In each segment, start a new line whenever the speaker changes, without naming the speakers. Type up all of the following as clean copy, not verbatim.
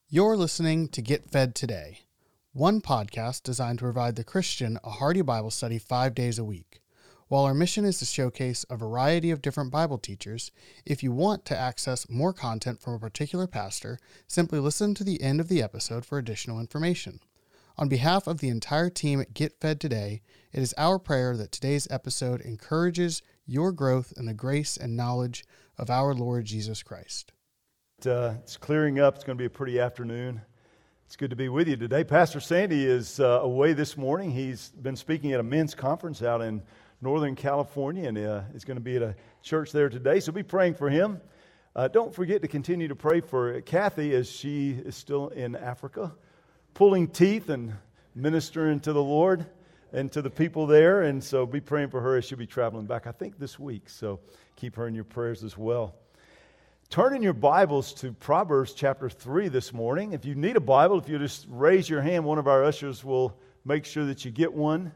You're listening to Get Fed Today, one podcast designed to provide the Christian a hearty Bible study 5 days a week. While our mission is to showcase a variety of different Bible teachers, if you want to access more content from a particular pastor, simply listen to the end of the episode for additional information. On behalf of the entire team at Get Fed Today, it is our prayer that today's episode encourages your growth in the grace and knowledge of our Lord Jesus Christ.
It's clearing up. It's going to be a pretty afternoon. It's good to be with you today. Pastor Sandy is away this morning. He's been speaking at a men's conference out in Northern California and is going to be at a church there today. So be praying for him. Don't forget to continue to pray for Kathy as she is still in Africa, pulling teeth and ministering to the Lord and to the people there. And so be praying for her as she'll be traveling back, I think, this week. So keep her in your prayers as well. Turn in your Bibles to Proverbs chapter 3 this morning. If you need a Bible, if you just raise your hand, one of our ushers will make sure that you get one.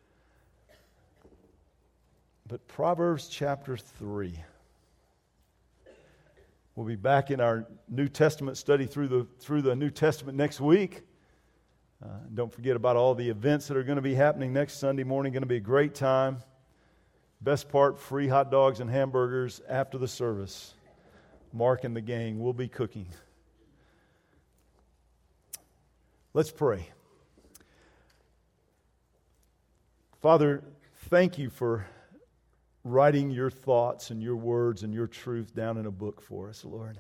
But Proverbs chapter 3. We'll be back in our New Testament study through the New Testament next week. Don't forget about all the events that are going to be happening next Sunday morning. Going to be a great time. Best part, free hot dogs and hamburgers after the service. Mark and the gang will be cooking. Let's pray. Father, thank you for writing your thoughts and your words and your truth down in a book for us, Lord.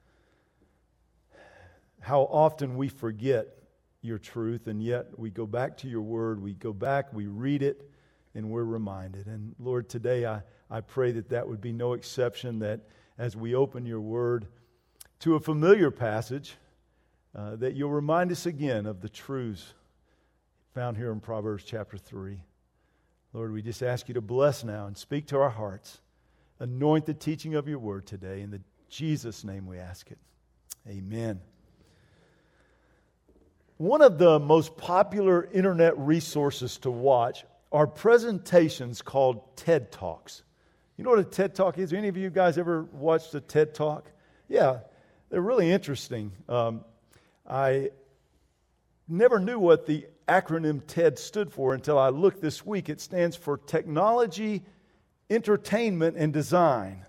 How often we forget your truth, and yet we go back to your word, we go back, we read it, and we're reminded. And Lord, today I pray that would be no exception, that as we open your word to a familiar passage, that you'll remind us again of the truths found here in Proverbs chapter 3. Lord, we just ask you to bless now and speak to our hearts. Anoint the teaching of your word today. In Jesus' name we ask it. Amen. One of the most popular internet resources to watch are presentations called TED Talks. You know what a TED Talk is? Any of you guys ever watched a TED Talk? Yeah, they're really interesting. I never knew what the acronym TED stood for until I looked this week. It stands for Technology, Entertainment, and Design.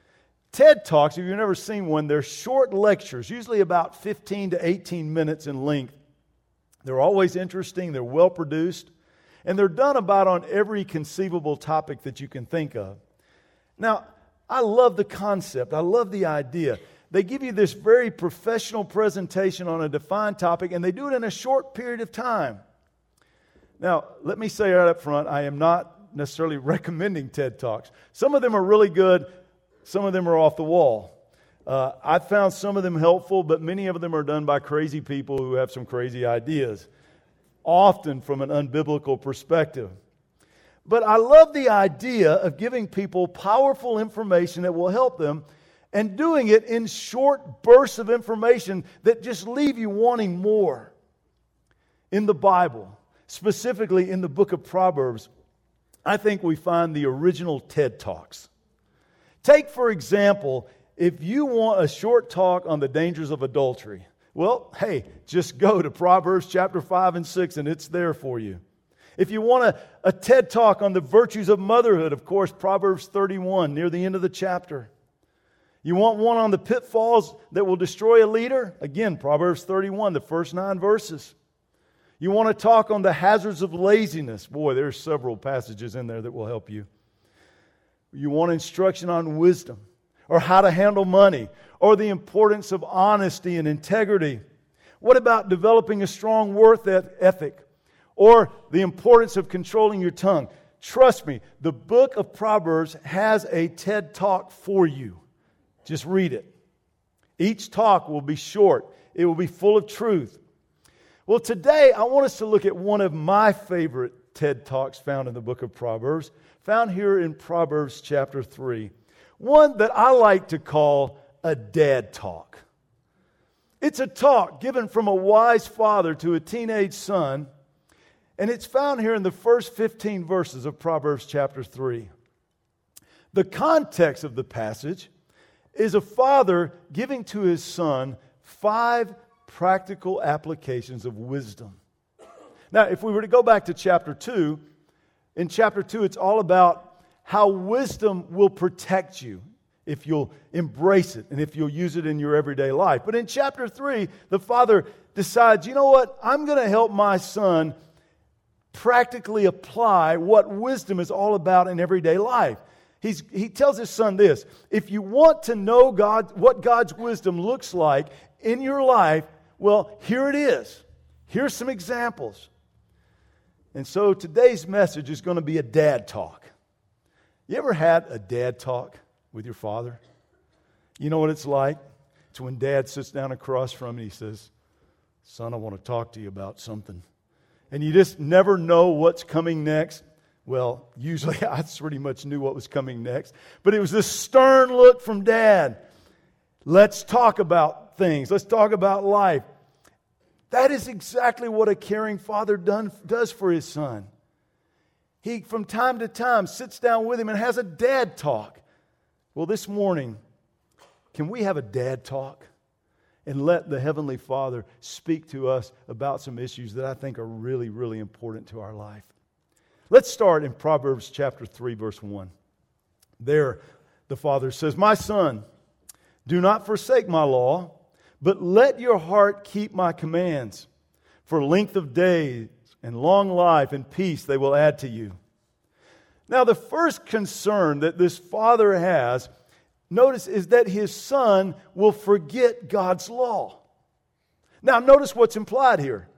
TED Talks, if you've never seen one, they're short lectures, usually about 15 to 18 minutes in length. They're always interesting, they're well produced, and they're done about on every conceivable topic that you can think of. Now, I love the concept. I love the idea. They give you this very professional presentation on a defined topic, and they do it in a short period of time. Now, let me say right up front, I am not necessarily recommending TED Talks. Some of them are really good. Some of them are off the wall. I've found some of them helpful, but many of them are done by crazy people who have some crazy ideas, often from an unbiblical perspective. But I love the idea of giving people powerful information that will help them, and doing it in short bursts of information that just leave you wanting more. In the Bible, specifically in the book of Proverbs, I think we find the original TED Talks. Take, for example, if you want a short talk on the dangers of adultery, well, hey, just go to Proverbs chapter 5 and 6 and it's there for you. If you want a TED Talk on the virtues of motherhood, of course, Proverbs 31, near the end of the chapter. You want one on the pitfalls that will destroy a leader? Again, Proverbs 31, the first 9 verses. You want to talk on the hazards of laziness? Boy, there's several passages in there that will help you. You want instruction on wisdom, or how to handle money, or the importance of honesty and integrity. What about developing a strong work ethic? Or the importance of controlling your tongue. Trust me, the book of Proverbs has a TED Talk for you. Just read it. Each talk will be short. It will be full of truth. Well, today I want us to look at one of my favorite TED Talks found in the book of Proverbs, found here in Proverbs chapter 3. One that I like to call a dad talk. It's a talk given from a wise father to a teenage son. And it's found here in the first 15 verses of Proverbs chapter 3. The context of the passage is a father giving to his son 5 practical applications of wisdom. Now, if we were to go back to chapter 2, in chapter 2, it's all about how wisdom will protect you if you'll embrace it and if you'll use it in your everyday life. But in chapter 3, the father decides, you know what? I'm going to help my son practically apply what wisdom is all about in everyday life. He tells his son this: if you want to know what God's wisdom looks like in your life, well, here it is. Here's some examples. And so today's message is going to be a dad talk. You ever had a dad talk with your father? You know what it's like? It's when dad sits down across from you and he says, son, I want to talk to you about something. And you just never know what's coming next. Well, usually I pretty much knew what was coming next. But it was this stern look from dad. Let's talk about things. Let's talk about life. That is exactly what a caring father does for his son. He, from time to time, sits down with him and has a dad talk. Well, this morning, can we have a dad talk and let the Heavenly Father speak to us about some issues that I think are really, really important to our life? Let's start in Proverbs chapter 3, verse 1. There, the Father says, my son, do not forsake my law, but let your heart keep my commands. For length of days and long life and peace they will add to you. Now, the first concern that this father has, notice, is that his son will forget God's law. Now, notice what's implied here.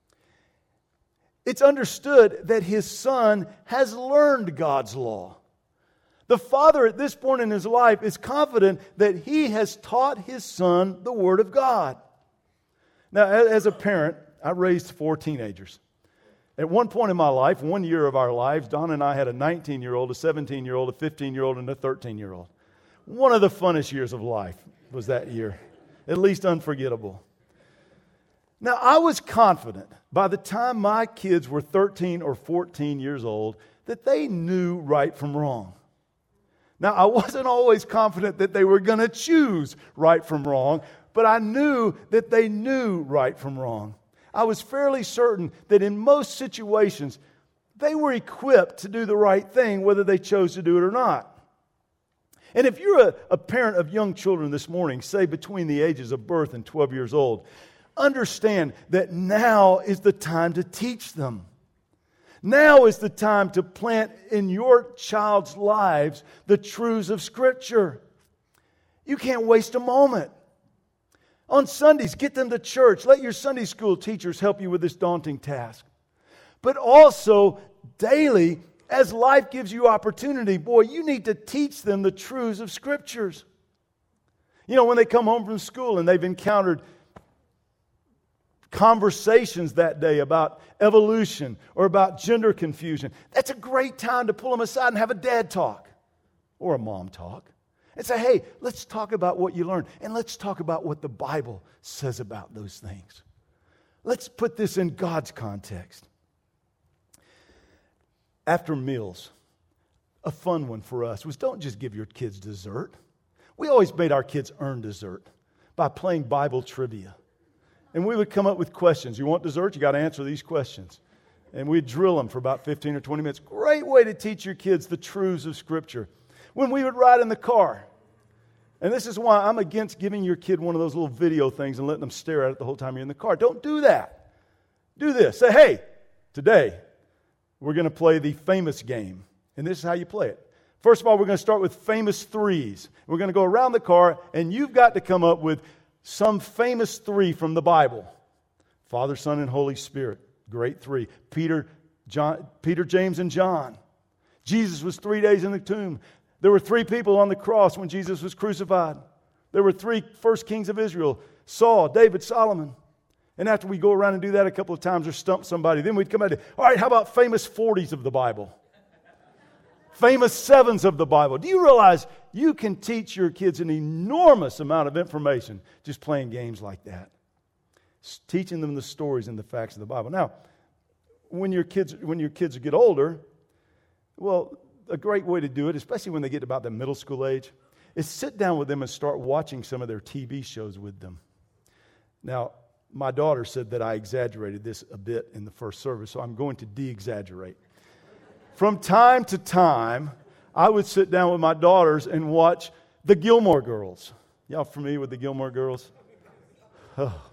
It's understood that his son has learned God's law. The father at this point in his life is confident that he has taught his son the Word of God. Now, as a parent, I raised 4 teenagers. At one point in my life, 1 year of our lives, Don and I had a 19-year-old, a 17-year-old, a 15-year-old, and a 13-year-old. One of the funnest years of life was that year, at least unforgettable. Now, I was confident by the time my kids were 13 or 14 years old that they knew right from wrong. Now, I wasn't always confident that they were going to choose right from wrong, but I knew that they knew right from wrong. I was fairly certain that in most situations, they were equipped to do the right thing, whether they chose to do it or not. And if you're a parent of young children this morning, say between the ages of birth and 12 years old, understand that now is the time to teach them. Now is the time to plant in your child's lives the truths of Scripture. You can't waste a moment. On Sundays, get them to church. Let your Sunday school teachers help you with this daunting task. But also, daily, as life gives you opportunity, boy, you need to teach them the truths of Scriptures. You know, when they come home from school and they've encountered conversations that day about evolution or about gender confusion, that's a great time to pull them aside and have a dad talk or a mom talk and say, hey, let's talk about what you learned and let's talk about what the Bible says about those things. Let's put this in God's context. After meals, a fun one for us was don't just give your kids dessert. We always made our kids earn dessert by playing Bible trivia. And we would come up with questions. You want dessert? You got to answer these questions. And we'd drill them for about 15 or 20 minutes. Great way to teach your kids the truths of Scripture. When we would ride in the car, and this is why I'm against giving your kid one of those little video things and letting them stare at it the whole time you're in the car. Don't do that. Do this. Say, hey, today we're going to play the famous game. And this is how you play it. First of all, we're going to start with famous threes. We're going to go around the car, and you've got to come up with some famous 3 from the Bible. Father, Son, and Holy Spirit. Great 3. Peter, James, and John. Jesus was 3 days in the tomb. There were 3 people on the cross when Jesus was crucified. There were 3 first kings of Israel. Saul, David, Solomon. And after we go around and do that a couple of times or stump somebody, then we'd come back to, all right, how about famous 40s of the Bible? Famous 7s of the Bible. Do you realize you can teach your kids an enormous amount of information just playing games like that? Teaching them the stories and the facts of the Bible. Now, when your kids get older, well, a great way to do it, especially when they get about the middle school age, is sit down with them and start watching some of their TV shows with them. Now, my daughter said that I exaggerated this a bit in the first service, so I'm going to de-exaggerate. From time to time, I would sit down with my daughters and watch the Gilmore Girls. Y'all familiar with the Gilmore Girls? Oh.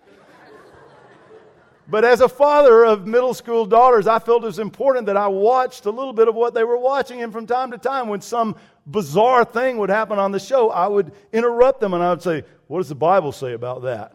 But as a father of middle school daughters, I felt it was important that I watched a little bit of what they were watching. And from time to time, when some bizarre thing would happen on the show, I would interrupt them and I would say, what does the Bible say about that?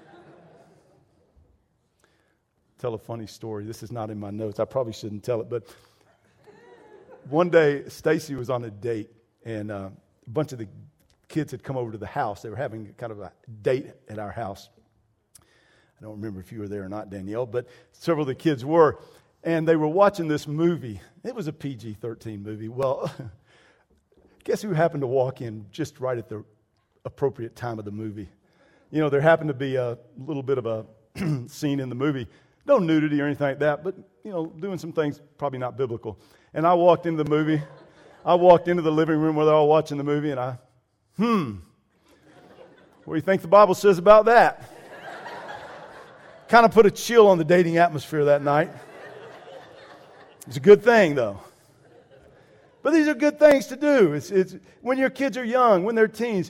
Tell a funny story. This is not in my notes. I probably shouldn't tell it. But one day, Stacy was on a date, and a bunch of the kids had come over to the house. They were having kind of a date at our house. I don't remember if you were there or not, Danielle, but several of the kids were. And they were watching this movie. It was a PG-13 movie. Well, guess who happened to walk in just right at the appropriate time of the movie? You know, there happened to be a little bit of a scene in the movie. No nudity or anything like that, but, you know, doing some things probably not biblical. And I walked into the movie. I walked into the living room where they're all watching the movie, and what do you think the Bible says about that? Kind of put a chill on the dating atmosphere that night. It's a good thing, though. But these are good things to do. It's when your kids are young, when they're teens,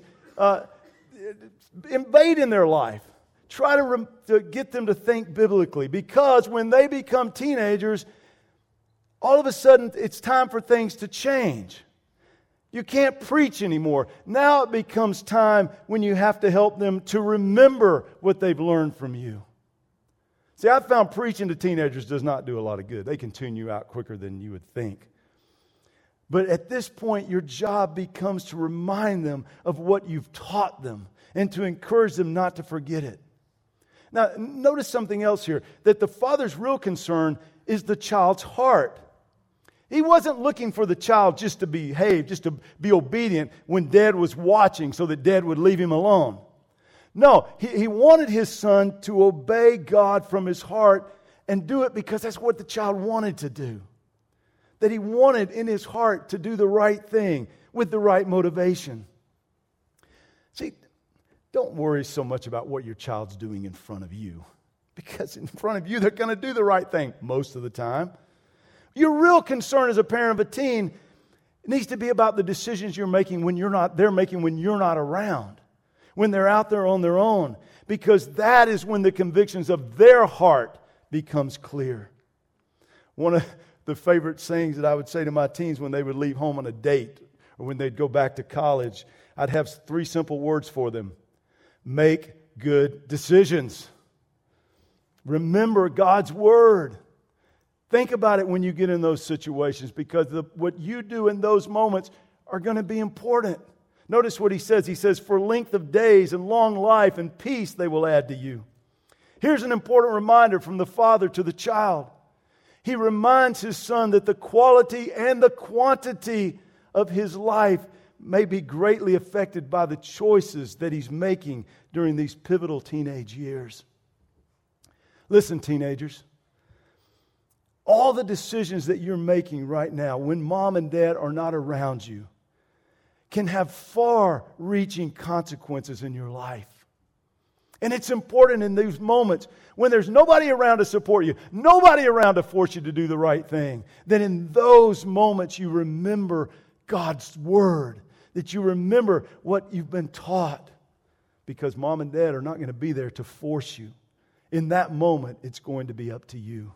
invade in their life. Try to get them to think biblically, because when they become teenagers, all of a sudden it's time for things to change. You can't preach anymore. Now it becomes time when you have to help them to remember what they've learned from you. See, I've found preaching to teenagers does not do a lot of good. They can tune you out quicker than you would think. But at this point, your job becomes to remind them of what you've taught them and to encourage them not to forget it. Now, notice something else here, that the father's real concern is the child's heart. He wasn't looking for the child just to behave, just to be obedient when Dad was watching so that Dad would leave him alone. No, he wanted his son to obey God from his heart and do it because that's what the child wanted to do. That he wanted in his heart to do the right thing with the right motivation. See, don't worry so much about what your child's doing in front of you, because in front of you they're going to do the right thing most of the time. Your real concern as a parent of a teen needs to be about the decisions you're making when they're making when you're not around, when they're out there on their own, because that is when the convictions of their heart becomes clear. One of the favorite sayings that I would say to my teens when they would leave home on a date or when they'd go back to college, I'd have 3 simple words for them. Make good decisions. Remember God's Word. Think about it when you get in those situations, because what you do in those moments are going to be important. Notice what he says. He says, for length of days and long life and peace they will add to you. Here's an important reminder from the father to the child. He reminds his son that the quality and the quantity of his life may be greatly affected by the choices that he's making during these pivotal teenage years. Listen, teenagers. All the decisions that you're making right now when mom and dad are not around you can have far-reaching consequences in your life. And it's important in these moments when there's nobody around to support you, nobody around to force you to do the right thing, that in those moments you remember God's Word, that you remember what you've been taught, because mom and dad are not going to be there to force you. In that moment, it's going to be up to you.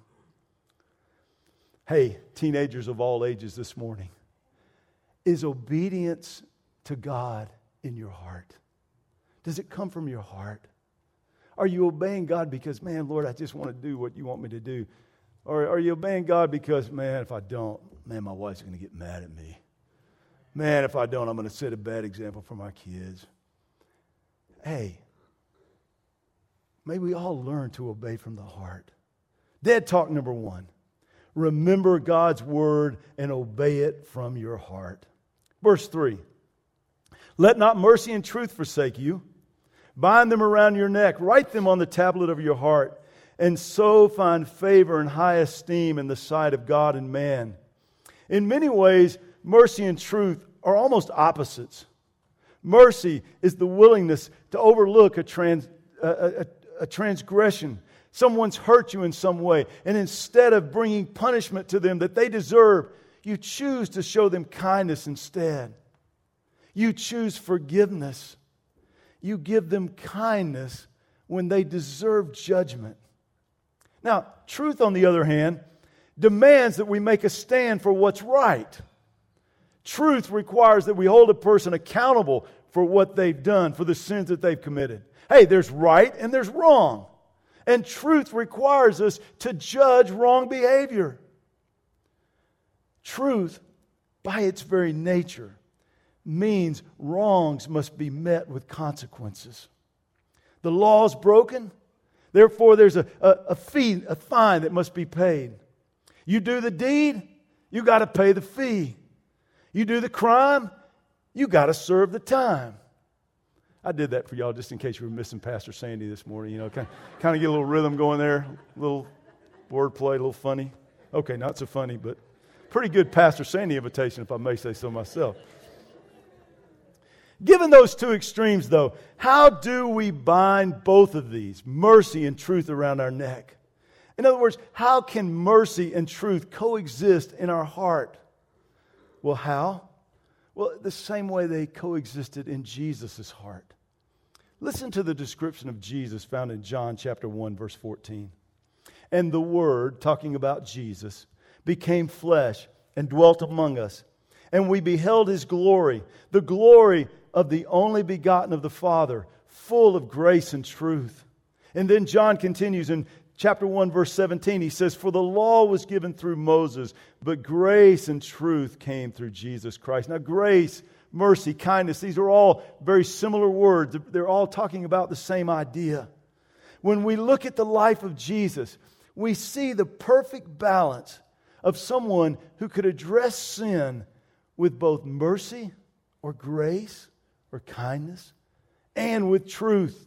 Hey, teenagers of all ages this morning, is obedience to God in your heart? Does it come from your heart? Are you obeying God because, man, Lord, I just want to do what you want me to do? Or are you obeying God because, man, if I don't, man, my wife's going to get mad at me. Man, if I don't, I'm going to set a bad example for my kids. Hey, may we all learn to obey from the heart. Dad talk number 1. Remember God's Word and obey it from your heart. Verse 3. Let not mercy and truth forsake you. Bind them around your neck. Write them on the tablet of your heart. And so find favor and high esteem in the sight of God and man. In many ways, mercy and truth are almost opposites. Mercy is the willingness to overlook a a transgression. Someone's hurt you in some way. And instead of bringing punishment to them that they deserve, you choose to show them kindness instead. You choose forgiveness. You give them kindness when they deserve judgment. Now, truth, on the other hand, demands that we make a stand for what's right. Truth requires that we hold a person accountable for what they've done, for the sins that they've committed. Hey, there's right and there's wrong. And truth requires us to judge wrong behavior. Truth, by its very nature, means wrongs must be met with consequences. The law is broken, therefore there's a fee, a fine that must be paid. You do the deed, you got to pay the fee. You do the crime, you got to serve the time. I did that for y'all just in case you were missing Pastor Sandy this morning. You know, kind of get a little rhythm going there, a little wordplay, a little funny. Okay, not so funny, but pretty good Pastor Sandy invitation, if I may say so myself. Given those two extremes, though, how do we bind both of these, mercy and truth, around our neck? In other words, how can mercy and truth coexist in our heart? Well, how? Well, the same way they coexisted in Jesus' heart. Listen to the description of Jesus found in John chapter 1, verse 14. And the Word, talking about Jesus, became flesh and dwelt among us. And we beheld His glory, the glory of the only begotten of the Father, full of grace and truth. And then John continues in chapter 1, verse 17. He says, for the law was given through Moses, but grace and truth came through Jesus Christ. Now, grace, mercy, kindness, these are all very similar words. They're all talking about the same idea. When we look at the life of Jesus, we see the perfect balance of someone who could address sin with both mercy or grace or kindness and with truth.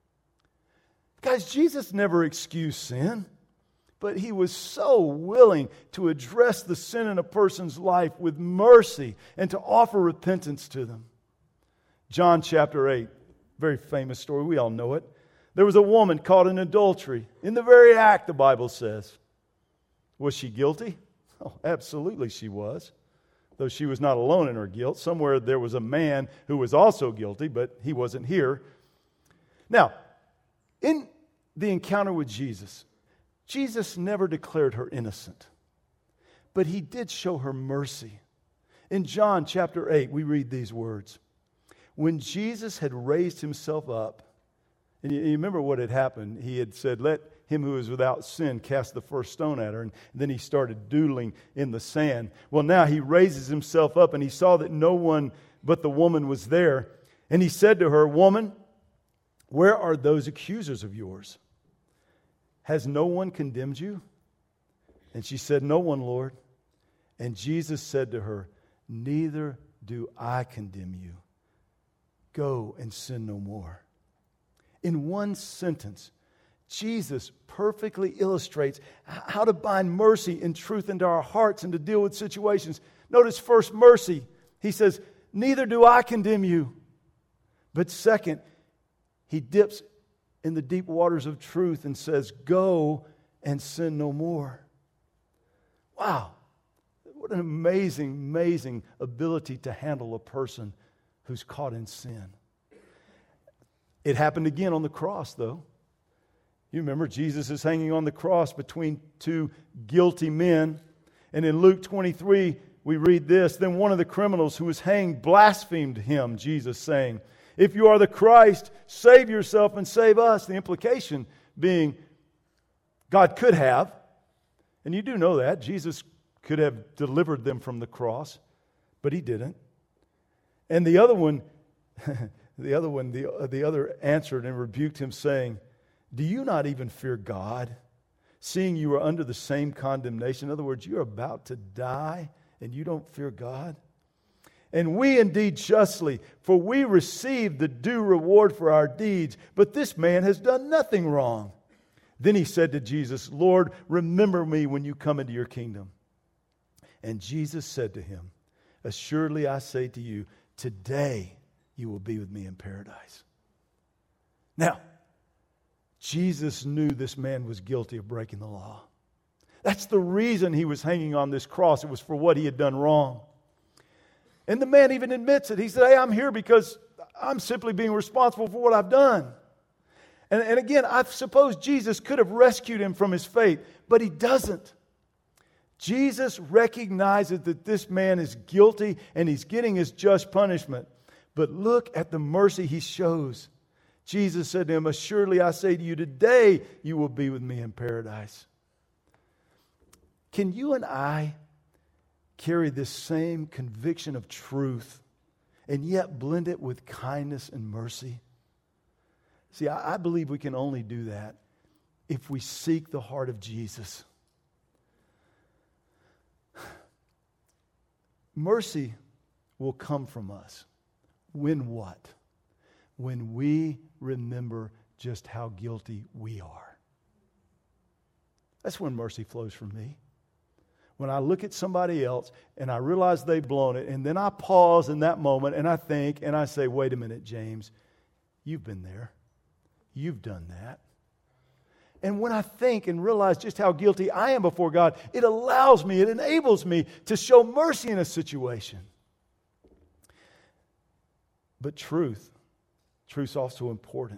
Guys, Jesus never excused sin, but He was so willing to address the sin in a person's life with mercy and to offer repentance to them. John chapter 8, very famous story, we all know it. There was a woman caught in adultery, in the very act, the Bible says. Was she guilty? Oh, absolutely she was. Though she was not alone in her guilt. Somewhere there was a man who was also guilty, but he wasn't here. Now, in the encounter with Jesus, Jesus never declared her innocent, but He did show her mercy. In John chapter 8, we read these words. When Jesus had raised Himself up, and you remember what had happened. He had said, let him who is without sin cast the first stone at her. And then He started doodling in the sand. Well, now He raises Himself up, and He saw that no one but the woman was there. And He said to her, woman, where are those accusers of yours? Has no one condemned you? And she said, no one, Lord. And Jesus said to her, neither do I condemn you. Go and sin no more. In one sentence, Jesus perfectly illustrates how to bind mercy and truth into our hearts and to deal with situations. Notice first, mercy. He says, neither do I condemn you. But second, He dips in the deep waters of truth and says, go and sin no more. Wow. What an amazing, amazing ability to handle a person who's caught in sin. It happened again on the cross, though. You remember, Jesus is hanging on the cross between two guilty men. And in Luke 23, we read this. Then one of the criminals who was hanged blasphemed Him, Jesus, saying, if you are the Christ, save yourself and save us. The implication being God could have, and you do know that, Jesus could have delivered them from the cross, but He didn't. And the other one, the other answered and rebuked Him, saying, do you not even fear God, seeing you are under the same condemnation? In other words, you're about to die and you don't fear God? And we indeed justly, for we received the due reward for our deeds, but this man has done nothing wrong. Then He said to Jesus, Lord, remember me when you come into your kingdom. And Jesus said to him, assuredly I say to you, today you will be with me in paradise. Now, Jesus knew this man was guilty of breaking the law. That's the reason he was hanging on this cross. It was for what he had done wrong. And the man even admits it. He said, hey, I'm here because I'm simply being responsible for what I've done. And again, I suppose Jesus could have rescued him from his fate, but he doesn't. Jesus recognizes that this man is guilty and he's getting his just punishment. But look at the mercy he shows. Jesus said to him, assuredly I say to you, today you will be with me in paradise. Can you and I carry this same conviction of truth and yet blend it with kindness and mercy? See, I believe we can only do that if we seek the heart of Jesus. Mercy will come from us. When what? When we remember just how guilty we are. That's when mercy flows from me. When I look at somebody else and I realize they've blown it, and then I pause in that moment and I think and I say, wait a minute, James, you've been there. You've done that. And when I think and realize just how guilty I am before God, it allows me, it enables me to show mercy in a situation. But truth's also important.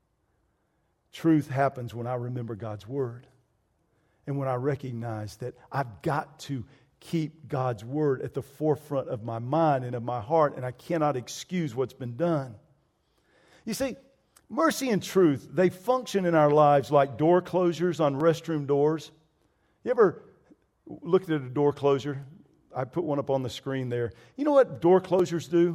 Truth happens when I remember God's Word. And when I recognize that I've got to keep God's Word at the forefront of my mind and of my heart, and I cannot excuse what's been done. You see, mercy and truth, they function in our lives like door closures on restroom doors. You ever looked at a door closure? I put one up on the screen there. You know what door closures do?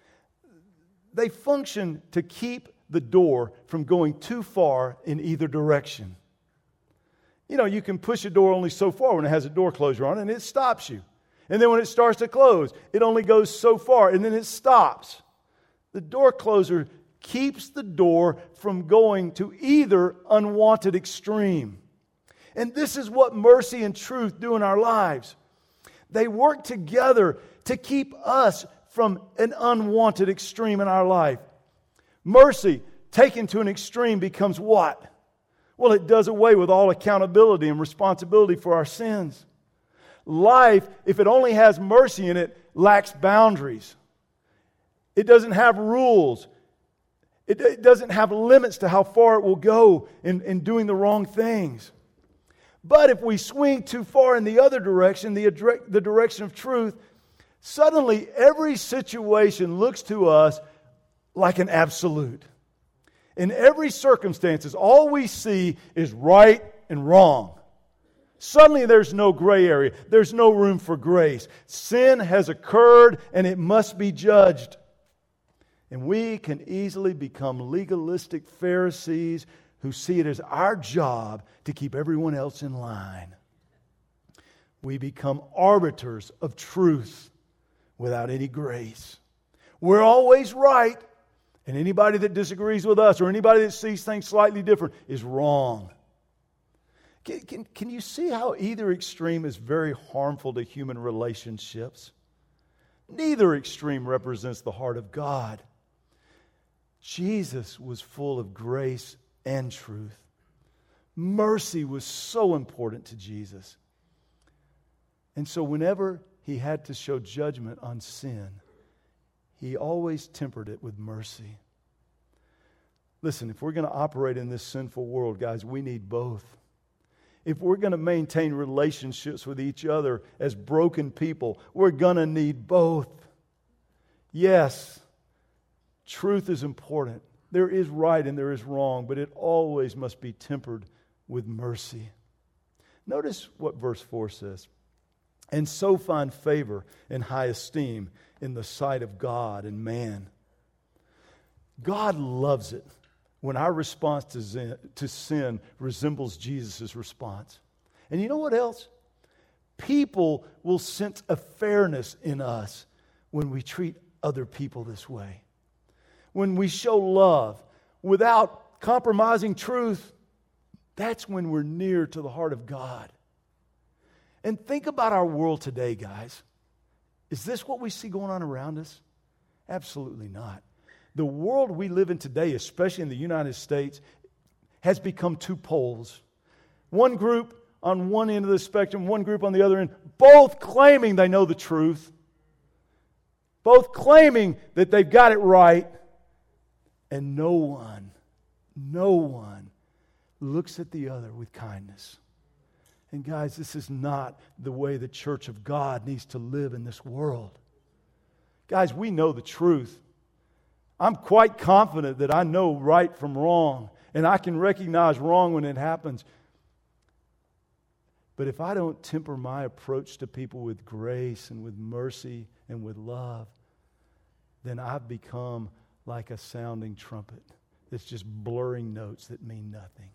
They function to keep the door from going too far in either direction. You know, you can push a door only so far when it has a door closure on it, and it stops you. And then when it starts to close, it only goes so far, and then it stops. The door closer keeps the door from going to either unwanted extreme. And this is what mercy and truth do in our lives. They work together to keep us from an unwanted extreme in our life. Mercy, taken to an extreme, becomes what? Well, it does away with all accountability and responsibility for our sins. Life, if it only has mercy in it, lacks boundaries. It doesn't have rules. It doesn't have limits to how far it will go in doing the wrong things. But if we swing too far in the other direction, the direction of truth, suddenly every situation looks to us like an absolute. In every circumstance, all we see is right and wrong. Suddenly there's no gray area. There's no room for grace. Sin has occurred and it must be judged. And we can easily become legalistic Pharisees who see it as our job to keep everyone else in line. We become arbiters of truth without any grace. We're always right, and anybody that disagrees with us or anybody that sees things slightly different is wrong. Can you see how either extreme is very harmful to human relationships? Neither extreme represents the heart of God. Jesus was full of grace and truth. Mercy was so important to Jesus. And so whenever he had to show judgment on sin, he always tempered it with mercy. Listen, if we're going to operate in this sinful world, guys, we need both. If we're going to maintain relationships with each other as broken people, we're going to need both. Yes, truth is important. There is right and there is wrong, but it always must be tempered with mercy. Notice what verse 4 says. And so find favor and high esteem in the sight of God and man. God loves it when our response to sin resembles Jesus' response. And you know what else? People will sense a fairness in us when we treat other people this way. When we show love without compromising truth, that's when we're near to the heart of God. And think about our world today, guys. Is this what we see going on around us? Absolutely not. The world we live in today, especially in the United States, has become two poles. One group on one end of the spectrum, one group on the other end, both claiming they know the truth, both claiming that they've got it right, and no one looks at the other with kindness. And guys, this is not the way the church of God needs to live in this world. Guys, we know the truth. I'm quite confident that I know right from wrong, and I can recognize wrong when it happens. But if I don't temper my approach to people with grace and with mercy and with love, then I've become like a sounding trumpet that's just blurring notes that mean nothing.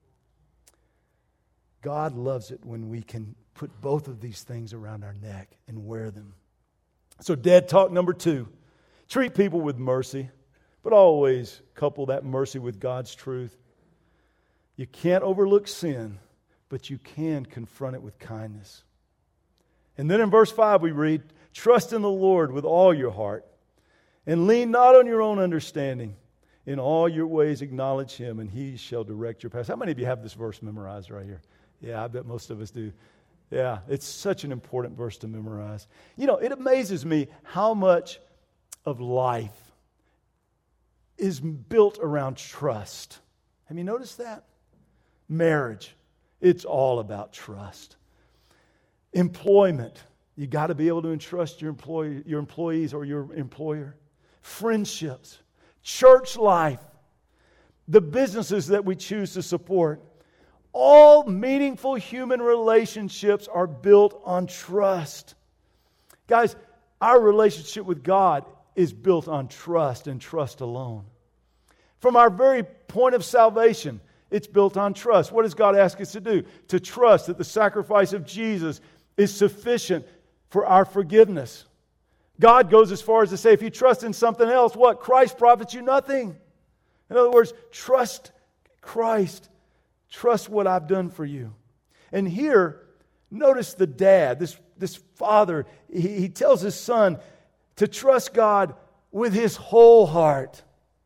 God loves it when we can put both of these things around our neck and wear them. So dead talk number 2, treat people with mercy, but always couple that mercy with God's truth. You can't overlook sin, but you can confront it with kindness. And then in verse 5 we read, trust in the Lord with all your heart and lean not on your own understanding. In all your ways acknowledge Him and He shall direct your paths. How many of you have this verse memorized right here? Yeah, I bet most of us do. Yeah, it's such an important verse to memorize. You know, it amazes me how much of life is built around trust. Have you noticed that? Marriage, it's all about trust. Employment, you got to be able to entrust your employees or your employer. Friendships, church life, the businesses that we choose to support. All meaningful human relationships are built on trust. Guys, our relationship with God is built on trust and trust alone. From our very point of salvation, it's built on trust. What does God ask us to do? To trust that the sacrifice of Jesus is sufficient for our forgiveness. God goes as far as to say, if you trust in something else, what? Christ profits you nothing. In other words, trust Christ. Trust what I've done for you. And here, notice the dad, this father, he tells his son to trust God with his whole heart.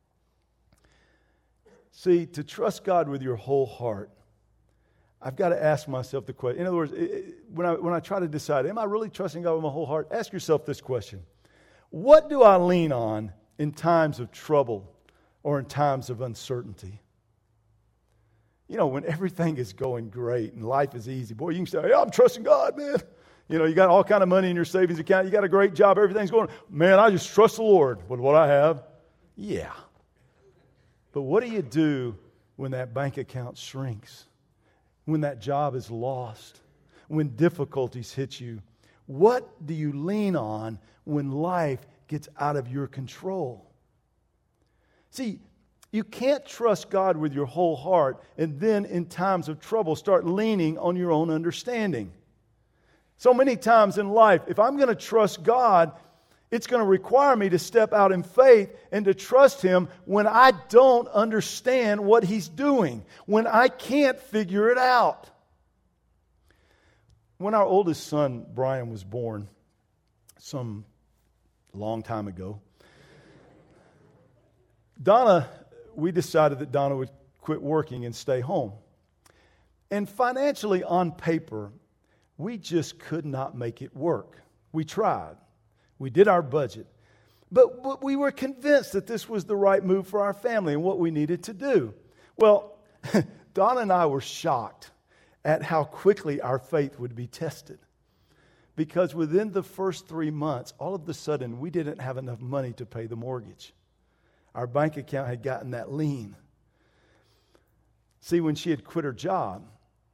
See, to trust God with your whole heart, I've got to ask myself the question. In other words, when I try to decide, am I really trusting God with my whole heart? Ask yourself this question. What do I lean on in times of trouble or in times of uncertainty? You know, when everything is going great and life is easy, boy, you can say, hey, I'm trusting God, man. You know, you got all kind of money in your savings account. You got a great job. Everything's going, man, I just trust the Lord with what I have. Yeah. But what do you do when that bank account shrinks? When that job is lost? When difficulties hit you? What do you lean on when life gets out of your control? See, you can't trust God with your whole heart and then in times of trouble start leaning on your own understanding. So many times in life, if I'm going to trust God, it's going to require me to step out in faith and to trust Him when I don't understand what He's doing, when I can't figure it out. When our oldest son, Brian, was born, some long time ago, we decided that Donna would quit working and stay home. And financially, on paper, we just could not make it work. We tried. We did our budget. But we were convinced that this was the right move for our family and what we needed to do. Well, Donna and I were shocked at how quickly our faith would be tested. Because within the first 3 months, all of a sudden, we didn't have enough money to pay the mortgage. Our bank account had gotten that lean. See, when she had quit her job,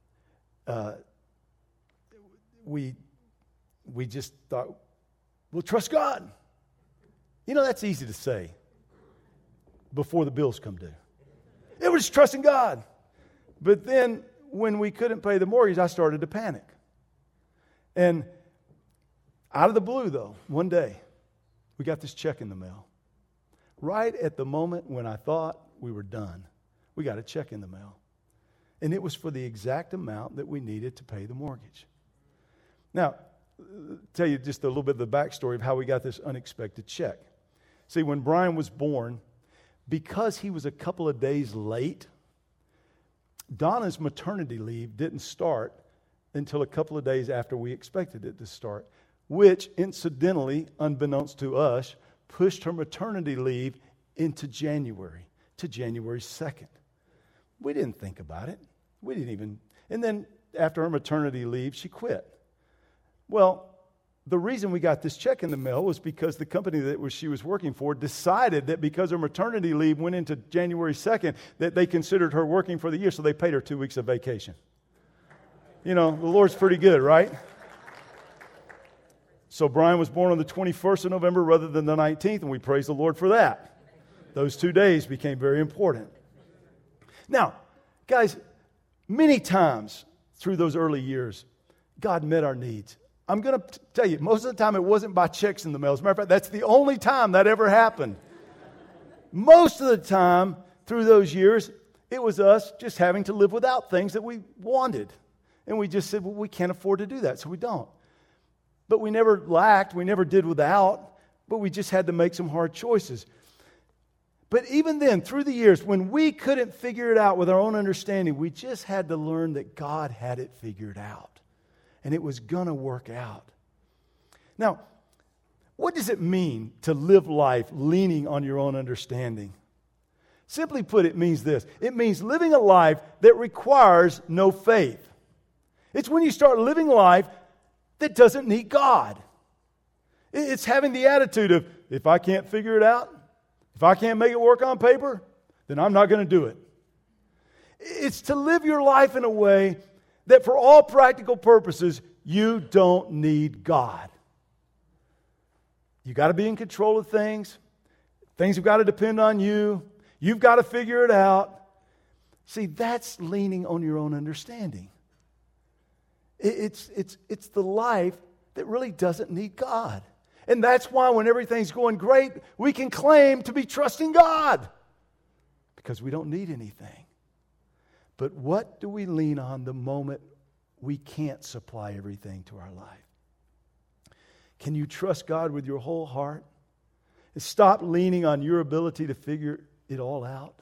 we just thought, well, trust God. You know, that's easy to say before the bills come due. It was trusting God. But then when we couldn't pay the mortgage, I started to panic. And out of the blue, though, one day, we got this check in the mail. Right at the moment when I thought we were done, we got a check in the mail. And it was for the exact amount that we needed to pay the mortgage. Now, I'll tell you just a little bit of the backstory of how we got this unexpected check. See, when Brian was born, because he was a couple of days late, Donna's maternity leave didn't start until a couple of days after we expected it to start, which incidentally, unbeknownst to us, pushed her maternity leave into January, to January 2nd. We didn't think about it. And then after her maternity leave, she quit. Well, the reason we got this check in the mail was because the company that she was working for decided that because her maternity leave went into January 2nd, that they considered her working for the year, so they paid her 2 weeks of vacation. You know, the Lord's pretty good, right? So Brian was born on the 21st of November rather than the 19th, and we praise the Lord for that. Those 2 days became very important. Now, guys, many times through those early years, God met our needs. I'm going to tell you, most of the time it wasn't by checks in the mail. As a matter of fact, that's the only time that ever happened. Most of the time through those years, it was us just having to live without things that we wanted. And we just said, well, we can't afford to do that, so we don't. But we never lacked, we never did without, but we just had to make some hard choices. But even then, through the years, when we couldn't figure it out with our own understanding, we just had to learn that God had it figured out. And it was going to work out. Now, what does it mean to live life leaning on your own understanding? Simply put, it means this. It means living a life that requires no faith. It's when you start living life that doesn't need God. It's having the attitude of, if I can't figure it out, if I can't make it work on paper, then I'm not going to do it. It's to live your life in a way that for all practical purposes, you don't need God. You got to be in control of things. Things have got to depend on you. You've got to figure it out. See, that's leaning on your own understanding. It's the life that really doesn't need God. And that's why when everything's going great, we can claim to be trusting God. Because we don't need anything. But what do we lean on the moment we can't supply everything to our life? Can you trust God with your whole heart? And stop leaning on your ability to figure it all out.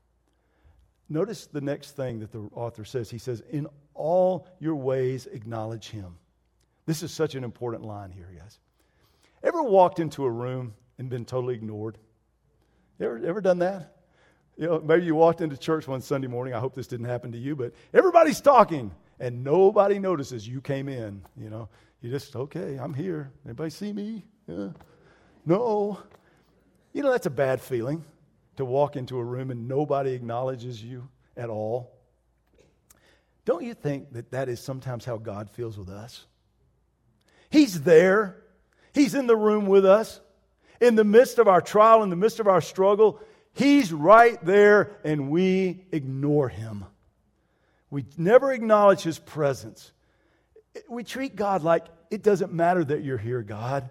Notice the next thing that the author says. He says, in all your ways acknowledge Him. This is such an important line here, guys. Ever walked into a room and been totally ignored? Ever done that? You know, maybe you walked into church one Sunday morning. I hope this didn't happen to you, but everybody's talking and nobody notices you came in. You know, you just, okay, I'm here. Anybody see me? Yeah. No. You know, that's a bad feeling to walk into a room and nobody acknowledges you at all. Don't you think that that is sometimes how God feels with us? He's there. He's in the room with us. In the midst of our trial, in the midst of our struggle, He's right there and we ignore Him. We never acknowledge His presence. We treat God like it doesn't matter that you're here, God.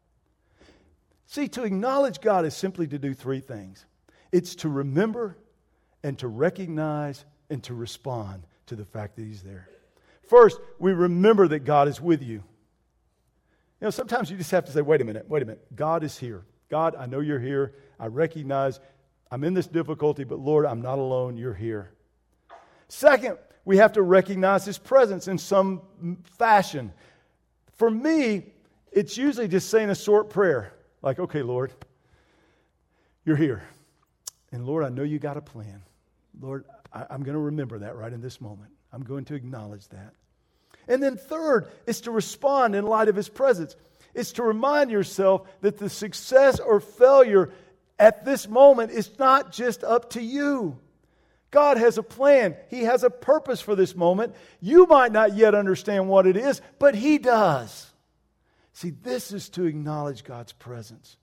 See, to acknowledge God is simply to do three things. It's to remember and to recognize and to respond to the fact that He's there. First, we remember that God is with you. You know, sometimes you just have to say, wait a minute, God is here. God, I know you're here. I recognize I'm in this difficulty, but Lord, I'm not alone. You're here. Second, we have to recognize His presence in some fashion. For me, it's usually just saying a short prayer. Like, okay, Lord, you're here. And Lord, I know you got a plan. Lord, I'm going to remember that right in this moment. I'm going to acknowledge that. And then third is to respond in light of His presence. It's to remind yourself that the success or failure at this moment is not just up to you. God has a plan. He has a purpose for this moment. You might not yet understand what it is, but He does. See, this is to acknowledge God's presence.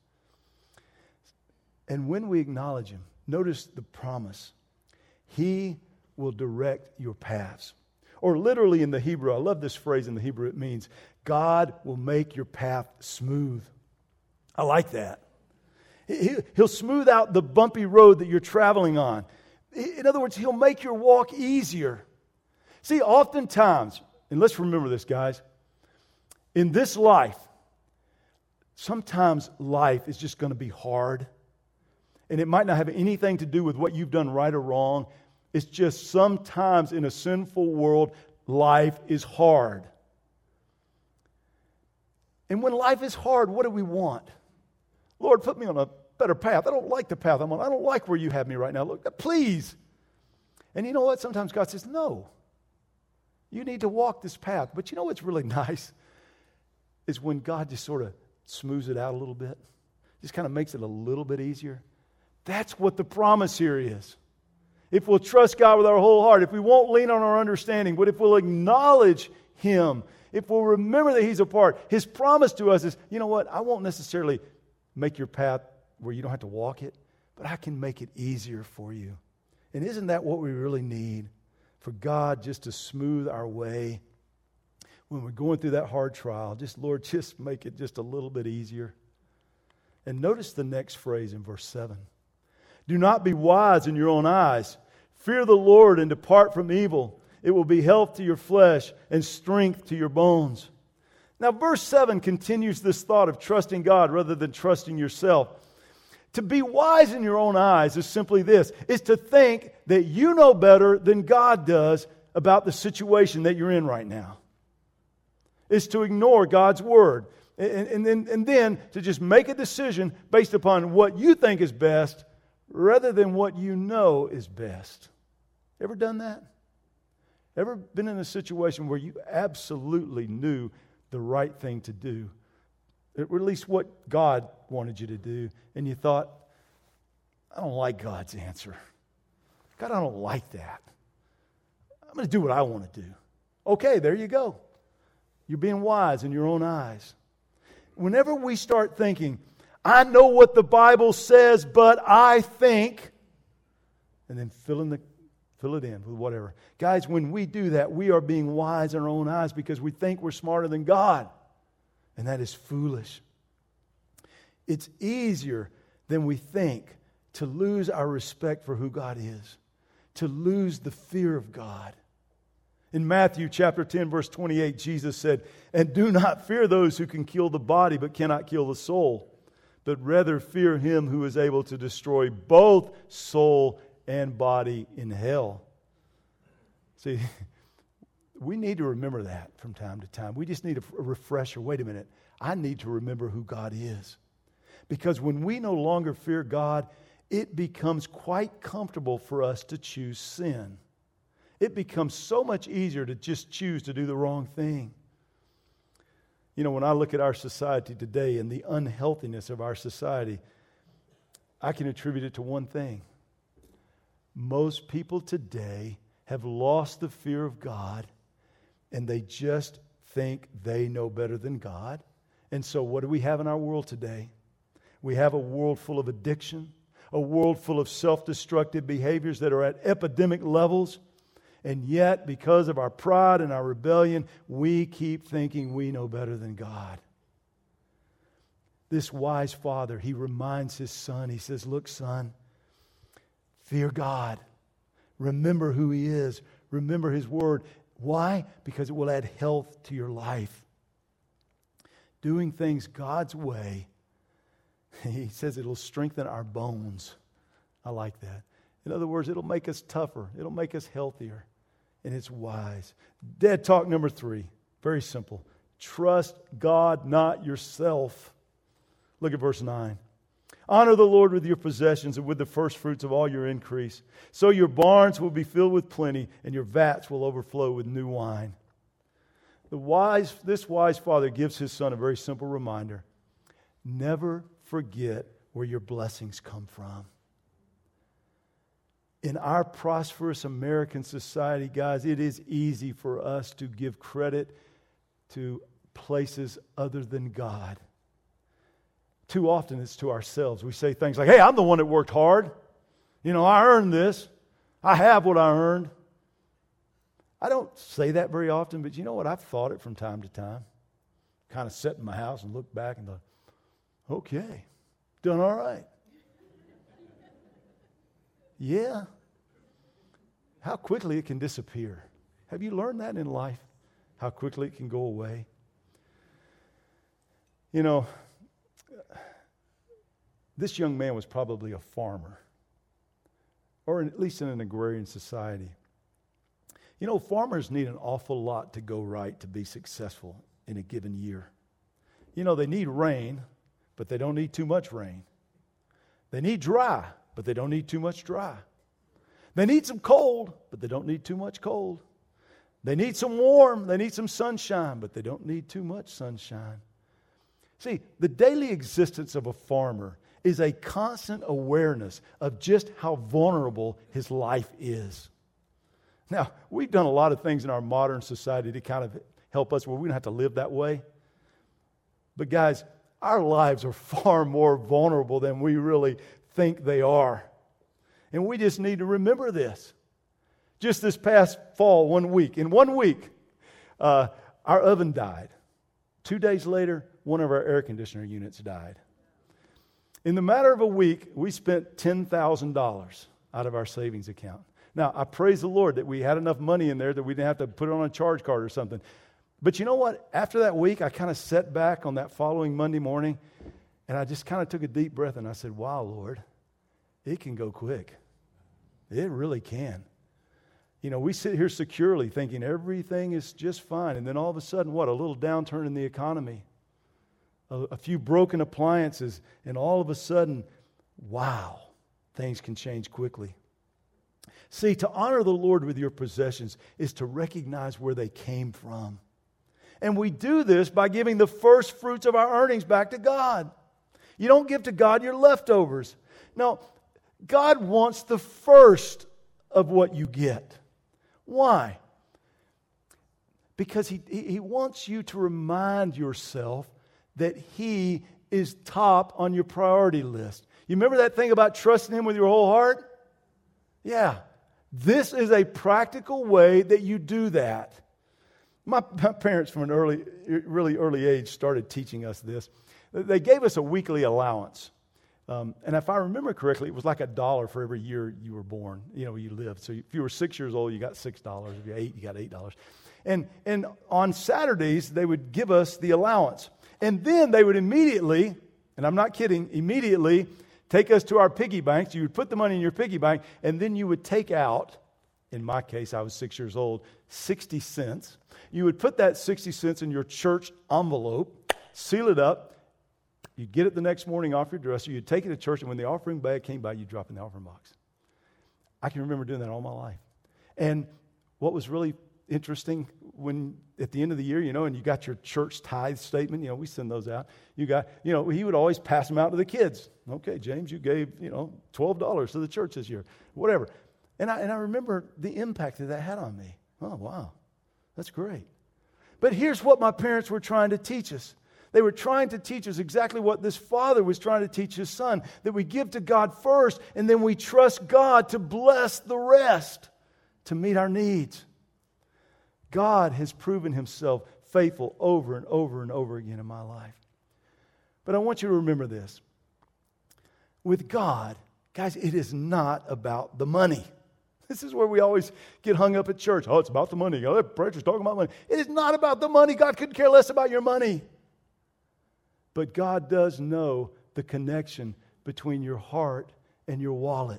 And when we acknowledge Him, notice the promise. He will direct your paths. Or literally in the Hebrew, I love this phrase in the Hebrew, it means God will make your path smooth. I like that. He'll smooth out the bumpy road that you're traveling on. In other words, He'll make your walk easier. See, oftentimes, and let's remember this, guys, in this life, sometimes life is just going to be hard. And it might not have anything to do with what you've done right or wrong, It's just sometimes in a sinful world, life is hard. And when life is hard, what do we want? Lord, put me on a better path. I don't like the path I'm on. I don't like where you have me right now. Look, please. And you know what? Sometimes God says, no. You need to walk this path. But you know what's really nice? Is when God just sort of smooths it out a little bit. Just kind of makes it a little bit easier. That's what the promise here is. If we'll trust God with our whole heart, if we won't lean on our understanding, but if we'll acknowledge Him, if we'll remember that He's a part, His promise to us is, you know what, I won't necessarily make your path where you don't have to walk it, but I can make it easier for you. And isn't that what we really need? For God just to smooth our way when we're going through that hard trial. Just, Lord, just make it just a little bit easier. And notice the next phrase in verse 7. Do not be wise in your own eyes. Fear the Lord and depart from evil. It will be health to your flesh and strength to your bones. Now, verse 7 continues this thought of trusting God rather than trusting yourself. To be wise in your own eyes is simply this, is to think that you know better than God does about the situation that you're in right now. It's to ignore God's word and then to just make a decision based upon what you think is best rather than what you know is best. Ever done that? Ever been in a situation where you absolutely knew the right thing to do, or at least what God wanted you to do, and you thought, I don't like God's answer. God, I don't like that. I'm going to do what I want to do. Okay, there you go. You're being wise in your own eyes. Whenever we start thinking, I know what the Bible says, but I think, and then fill it in with whatever. Guys, when we do that, we are being wise in our own eyes because we think we're smarter than God. And that is foolish. It's easier than we think to lose our respect for who God is, to lose the fear of God. In Matthew chapter 10, verse 28, Jesus said, and do not fear those who can kill the body but cannot kill the soul, but rather fear Him who is able to destroy both soul and body in hell. See, we need to remember that from time to time. We just need a refresher. Wait a minute. I need to remember who God is. Because when we no longer fear God, it becomes quite comfortable for us to choose sin. It becomes so much easier to just choose to do the wrong thing. You know, when I look at our society today and the unhealthiness of our society, I can attribute it to one thing. Most people today have lost the fear of God, and they just think they know better than God. And so what do we have in our world today? We have a world full of addiction, a world full of self-destructive behaviors that are at epidemic levels. And yet, because of our pride and our rebellion, we keep thinking we know better than God. This wise father, he reminds his son, he says, look, son, fear God. Remember who He is. Remember His word. Why? Because it will add health to your life. Doing things God's way, he says it'll strengthen our bones. I like that. In other words, it'll make us tougher. It'll make us healthier. And it's wise. Dead talk number 3. Very simple. Trust God, not yourself. Look at verse 9. Honor the Lord with your possessions and with the first fruits of all your increase. So your barns will be filled with plenty and your vats will overflow with new wine. This wise father gives his son a very simple reminder. Never forget where your blessings come from. In our prosperous American society, guys, it is easy for us to give credit to places other than God. Too often it's to ourselves. We say things like, hey, I'm the one that worked hard. You know, I earned this. I have what I earned. I don't say that very often, but you know what? I've thought it from time to time. Kind of sat in my house and looked back and thought, okay, done all right. Yeah. How quickly it can disappear. Have you learned that in life? How quickly it can go away? You know, this young man was probably a farmer. or at least in an agrarian society. You know, farmers need an awful lot to go right to be successful in a given year. You know, they need rain, but they don't need too much rain. They need dry, but they don't need too much dry. They need some cold, but they don't need too much cold. They need some warm, they need some sunshine, but they don't need too much sunshine. See, the daily existence of a farmer is a constant awareness of just how vulnerable his life is. Now, we've done a lot of things in our modern society to kind of help us where we don't have to live that way. But guys, our lives are far more vulnerable than we really think they are. And we just need to remember this. Just this past fall, in 1 week, our oven died. 2 days later, one of our air conditioner units died. In the matter of a week, we spent $10,000 out of our savings account. Now, I praise the Lord that we had enough money in there that we didn't have to put it on a charge card or something. But you know what? After that week, I kind of sat back on that following Monday morning, and I just kind of took a deep breath, and I said, wow, Lord, it can go quick. It really can. You know, we sit here securely thinking everything is just fine, and then all of a sudden, what? A little downturn in the economy. A few broken appliances, and all of a sudden, wow, things can change quickly. See, to honor the Lord with your possessions is to recognize where they came from. And we do this by giving the first fruits of our earnings back to God. You don't give to God your leftovers. No, God wants the first of what you get. Why? Because He wants you to remind yourself that He is top on your priority list. You remember that thing about trusting Him with your whole heart? Yeah. This is a practical way that you do that. My parents from an really early age started teaching us this. They gave us a weekly allowance. And if I remember correctly, it was like $1 for every year you were born, you lived. So if you were 6 years old, you got $6. If you're 8, you got $8. And on Saturdays, they would give us the allowance. And then they would immediately, and I'm not kidding, immediately take us to our piggy banks. You would put the money in your piggy bank, and then you would take out, in my case, I was 6 years old, 60 cents. You would put that 60 cents in your church envelope, seal it up. You'd get it the next morning off your dresser. You'd take it to church, and when the offering bag came by, you'd drop it in the offering box. I can remember doing that all my life. And what was really interesting, when at the end of the year, and you got your church tithe statement, we send those out. You got, he would always pass them out to the kids. Okay, James, you gave, $12 to the church this year, whatever. And I remember the impact that had on me. Oh, wow, that's great. But here's what my parents were trying to teach us. They were trying to teach us exactly what this father was trying to teach his son, that we give to God first, and then we trust God to bless the rest, to meet our needs. God has proven Himself faithful over and over and over again in my life. But I want you to remember this. With God, guys, it is not about the money. This is where we always get hung up at church. Oh, it's about the money. Oh, that preacher's talking about money. It is not about the money. God couldn't care less about your money. But God does know the connection between your heart and your wallet.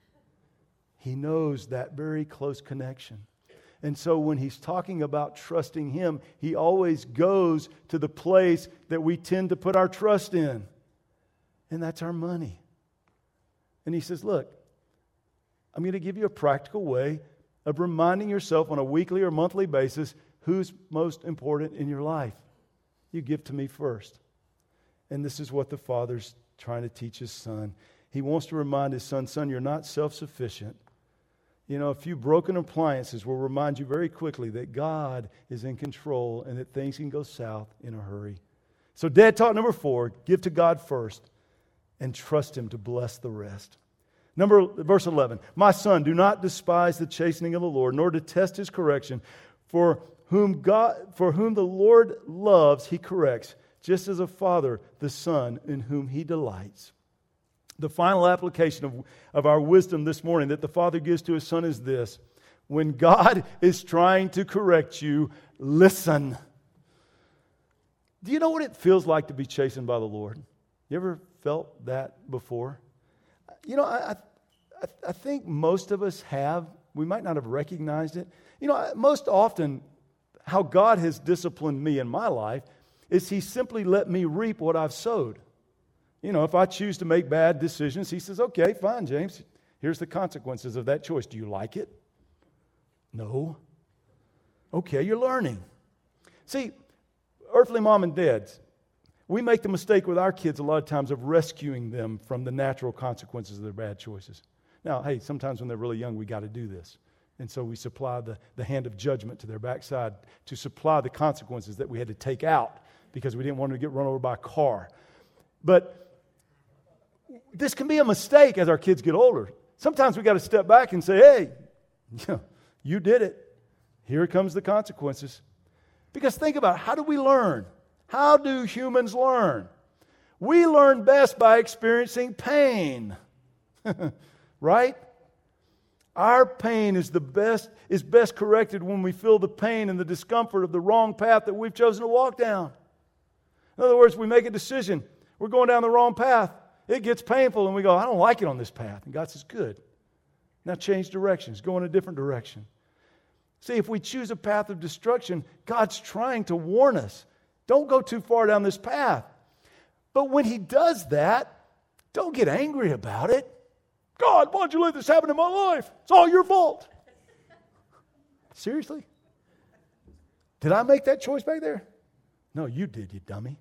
He knows that very close connection. And so when He's talking about trusting Him, He always goes to the place that we tend to put our trust in. And that's our money. And He says, look, I'm going to give you a practical way of reminding yourself on a weekly or monthly basis who's most important in your life. You give to me first. And this is what the Father's trying to teach His Son. He wants to remind His Son, you're not self-sufficient. A few broken appliances will remind you very quickly that God is in control and that things can go south in a hurry. So dad taught number 4, give to God first and trust Him to bless the rest. Verse 11, my son, do not despise the chastening of the Lord, nor detest His correction, for whom the Lord loves, He corrects, just as a father the son in whom He delights. The final application of our wisdom this morning that the Father gives to His Son is this. When God is trying to correct you, listen. Do you know what it feels like to be chastened by the Lord? You ever felt that before? I think most of us have. We might not have recognized it. Most often, how God has disciplined me in my life is He simply let me reap what I've sowed. If I choose to make bad decisions, He says, okay, fine, James, here's the consequences of that choice. Do you like it? No. Okay, you're learning. See, earthly mom and dads, we make the mistake with our kids a lot of times of rescuing them from the natural consequences of their bad choices. Now, hey, sometimes when they're really young, we got to do this. And so we supply the hand of judgment to their backside to supply the consequences that we had to take out because we didn't want them to get run over by a car. But this can be a mistake as our kids get older. Sometimes we got to step back and say, hey, you did it. Here comes the consequences. Because think about it, how do we learn? How do humans learn? We learn best by experiencing pain. Right? Our pain is best corrected when we feel the pain and the discomfort of the wrong path that we've chosen to walk down. In other words, we make a decision. We're going down the wrong path. It gets painful and we go, I don't like it on this path. And God says, good. Now change directions. Go in a different direction. See, if we choose a path of destruction, God's trying to warn us. Don't go too far down this path. But when He does that, don't get angry about it. God, why'd you let this happen in my life? It's all your fault. Seriously? Did I make that choice back there? No, you did, you dummy.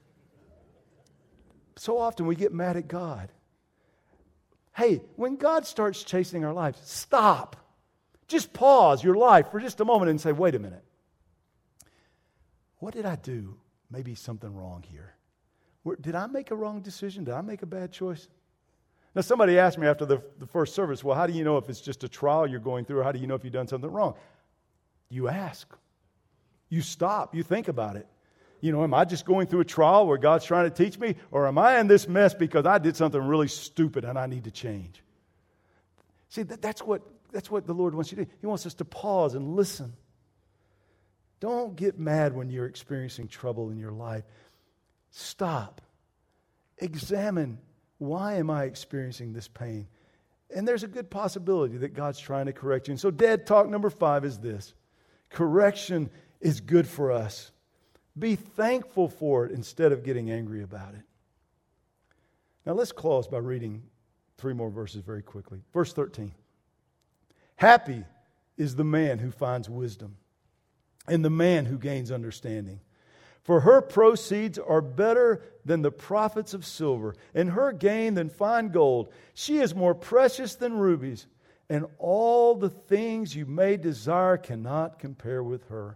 So often we get mad at God. Hey, when God starts chasing our lives, stop. Just pause your life for just a moment and say, wait a minute. What did I do? Maybe something wrong here. Did I make a wrong decision? Did I make a bad choice? Now, somebody asked me after the first service, well, how do you know if it's just a trial you're going through, or how do you know if you've done something wrong? You ask. You stop. You think about it. Am I just going through a trial where God's trying to teach me, or am I in this mess because I did something really stupid and I need to change? See, that's what the Lord wants you to do. He wants us to pause and listen. Don't get mad when you're experiencing trouble in your life. Stop. Examine, why am I experiencing this pain? And there's a good possibility that God's trying to correct you. And so dad talk number 5 is this. Correction is good for us. Be thankful for it instead of getting angry about it. Now let's close by reading 3 more verses very quickly. Verse 13. Happy is the man who finds wisdom, and the man who gains understanding. For her proceeds are better than the profits of silver, and her gain than fine gold. She is more precious than rubies, and all the things you may desire cannot compare with her.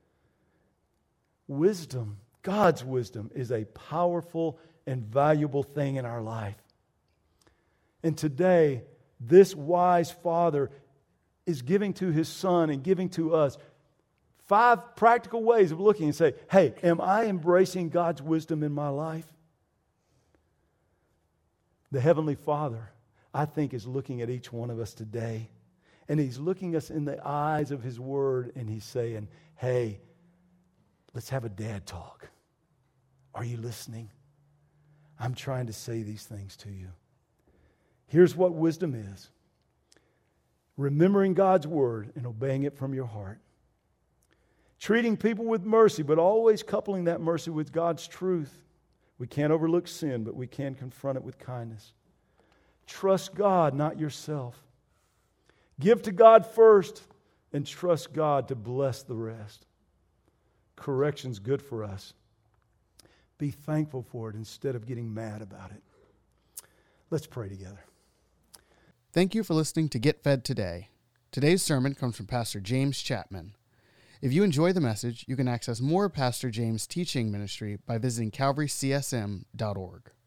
Wisdom, God's wisdom, is a powerful and valuable thing in our life. And today, this wise father is giving to his son and giving to us 5 practical ways of looking and say, hey, am I embracing God's wisdom in my life? The Heavenly Father, I think, is looking at each one of us today. And He's looking us in the eyes of His Word and He's saying, hey, let's have a dad talk. Are you listening? I'm trying to say these things to you. Here's what wisdom is. Remembering God's Word and obeying it from your heart. Treating people with mercy, but always coupling that mercy with God's truth. We can't overlook sin, but we can confront it with kindness. Trust God, not yourself. Give to God first and trust God to bless the rest. Correction's good for us. Be thankful for it instead of getting mad about it. Let's pray together.
Thank you for listening to Get Fed Today. Today's sermon comes from Pastor James Chapman. If you enjoy the message, you can access more of Pastor James' teaching ministry by visiting calvarycsm.org.